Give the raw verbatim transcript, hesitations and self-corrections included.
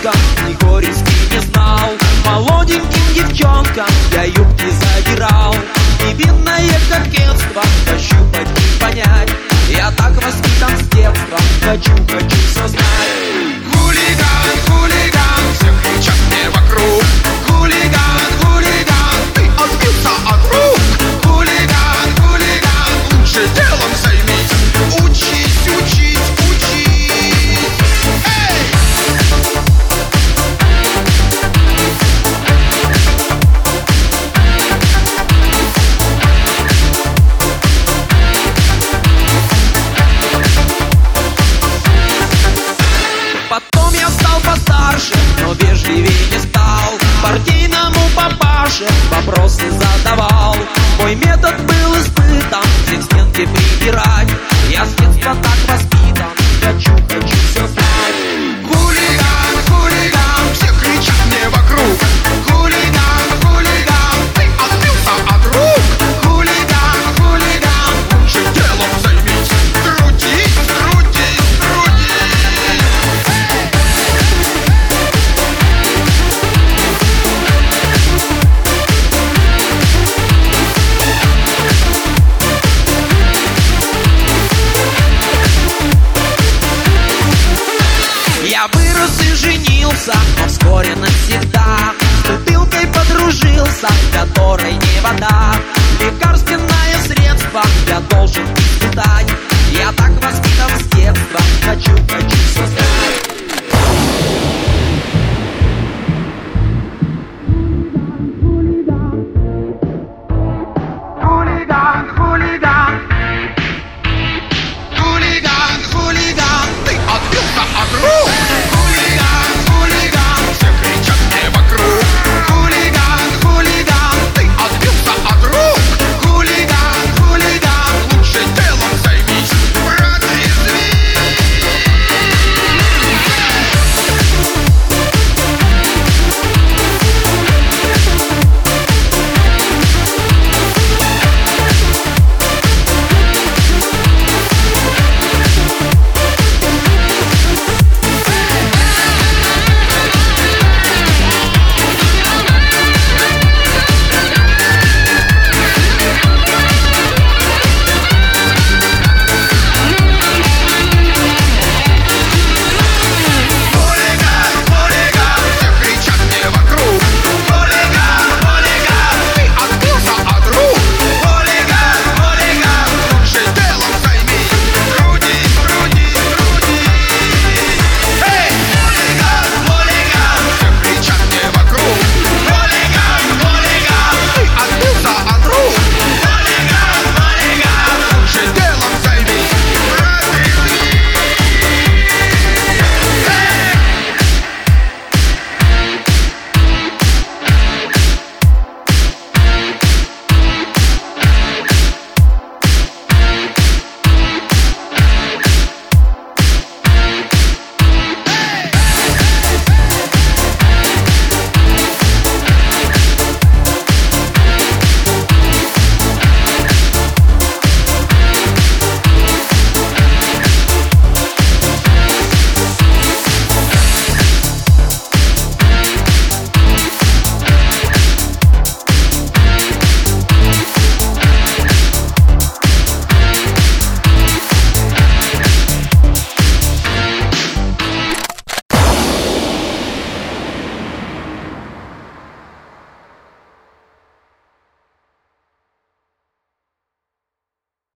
ребенком ни горести не знал. Молоденьким девчонкам я юбки задирал. Невинное кокетство пощупать и понять. Я так воспитан с детства, хочу, хочу все знать. Хулиган, хулиган, все кричат мне вокруг. Хулиган, хулиган, ты отбился от рук. Хулиган, хулиган, лучше делом займись. Учись, учись, учись. Эй! Потом я стал постарше, но вежливее не стал. Партийному папаше вопросы задавал. Мой метод был испытан, всех стенки прибирать. Я с детства так воспитан, хочу, хочу все знать. Хулиган, хулиган, все кричат мне вокруг. Хулиган, хулиган, ты отбился от рук. Хулиган, хулиган, лучше делом займись. Трудись, трудись, трудись. Я вырос и женился, но вскоре навсегда с бутылкой подружился, которой не вода. Лекарственное средство я должен испытать. Я так воспитан с детства, хочу, хочу все знать.